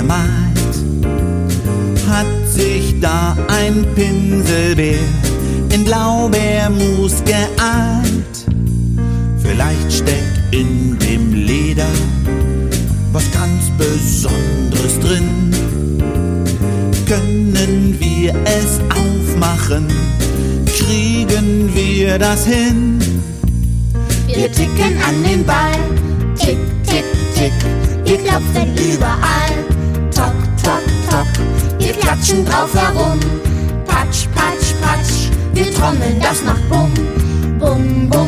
gemalt. Hat sich da ein Pinselbär in Blaubeermus geahnt. Vielleicht steckt in dem Leder was ganz Besonderes drin. Können wir es aufmachen? Kriegen wir das hin? Wir ticken an den Ball, tick, tick, tick. Wir klopfen überall, tock, tock, tock. Wir klatschen drauf herum, patsch, patsch, patsch. Wir trommeln, das macht Bum, Bum, Bum.